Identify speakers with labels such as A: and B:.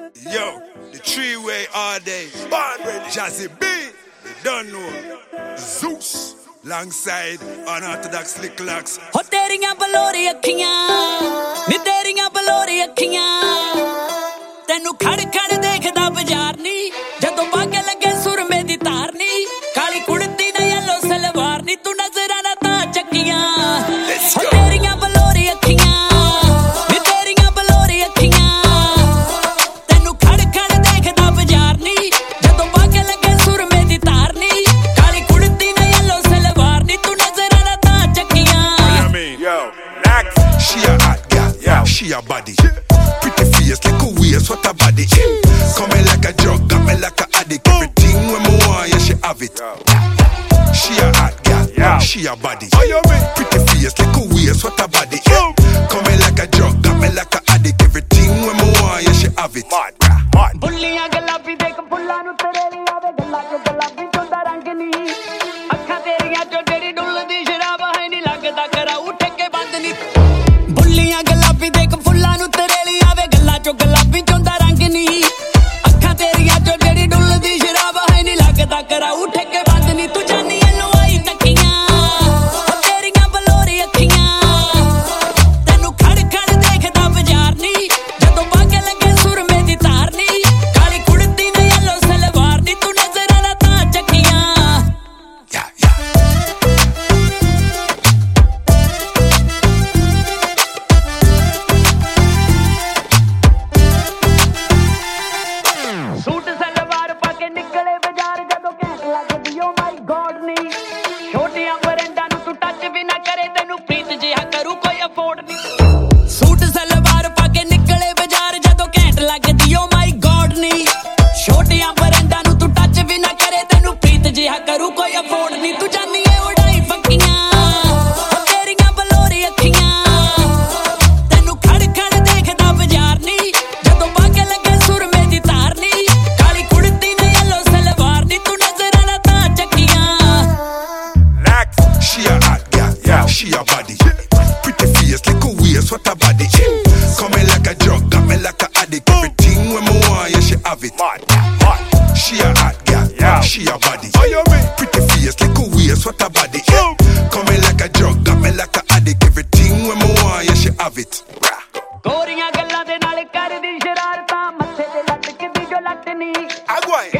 A: Yo, the three-way all day. Born ready. Jazzy B, you don't know. Zeus, alongside unorthodox Slick Locks.
B: हो तेरियां बलोरी अखियां नी तेरियां बलोरी अखियां तेनू खड़ खड़ देखदा बाजार नी जदों बागे लगे सुरमे दी तार नी काली कुड़ती ना येलो सलवार नी तू नजरां ना तां चक्कियां हो तेरियां बलोरी अखियां नी तेरियां बलोरी अखियां तेनू खड़ खड़ देखदा बाजार नी जदों बागे लगे सुरमे दी तार नी काली कुड़ती ना येलो सलवार नी तू नजरां ना तां चक्कियां
A: Yo, she a hot girl, yeah. She a body. Pretty face, like a waist, what a body. Coming like a drug, got me like a addict. Everything when me want, yeah, she have it. She a hot girl, yeah. She a body. Pretty face, like a waist, what a body. Coming like a drug, got me like a addict. Everything when me want, yeah, she have it.
B: बुल्लियां गुलाबी देख फुल्लां नू तेरे आवे गल्लां चो गुलाबी चोंदा रंग नी अखां तेरियां चो जेड़ी डुलदी शराब है नी लगदा करा उठ के बंद नी बुल्लियां गुलाबी देख फुल्लां नू तेरे आवे गल्लां चो गुलाबी चोंदा रंग नी अखां तेरियां चो जेड़ी डुलदी शराब है नी लगदा करा उठ के बंद नी तू जानी एलो आई तकियां ओ तेरियां बलोरी अखियां तेनू खड़ खड़ देखदा बाजार नी जदों बागे लगे सुरमे दी तार नी काली कुड़ती ना येलो सलवार नी तू नजरां ना तां चक्कियां सूट सलवार पाके निकले बाजार जदों घैंट लगदी ओ माय गॉड नी छोटियां बरंडा नू तू टच भी ना करे तेनू प्रीत जिहा करू कोई अफोर्ड नी सूट सलवार पाके निकले बाजार जदों घैंट लगदी ओ माय गॉड नी छोटियां बरंडा नू तू टच भी ना करे तेनू प्रीत जिहा करू कोई अफोर्ड नी तू जानी ए उड़ाई फक्कियां ओ तेरियां बलोरी अखियां तेनू खड़ खड़ देखदा बाजार नी जदों बागे लगे सुरमे दी तार नी काली कुड़ती ना येलो सलवार नी तू नजरां ना तां चक्कियां
A: She a hot girl, yeah. She a body. Pretty face, like a waist, what a body. Coming like a drug, got me like a addict. Everything when me want, yeah, she have it. She a hot girl, yeah. She a body. Pretty face, like a waist, what a body. Coming like a drug, got me like a addict. Everything when me want, yeah, she have it.
B: ਗੋਰੀਆਂ ਗੱਲਾਂ ਦੇ ਨਾਲ ਕਰਦੀ ਸ਼ਰਾਰਤਾਂ ਮੱਥੇ ਤੇ ਲਟਕਦੀ ਜੋ ਲੱਟ ਨੀ
A: Agua.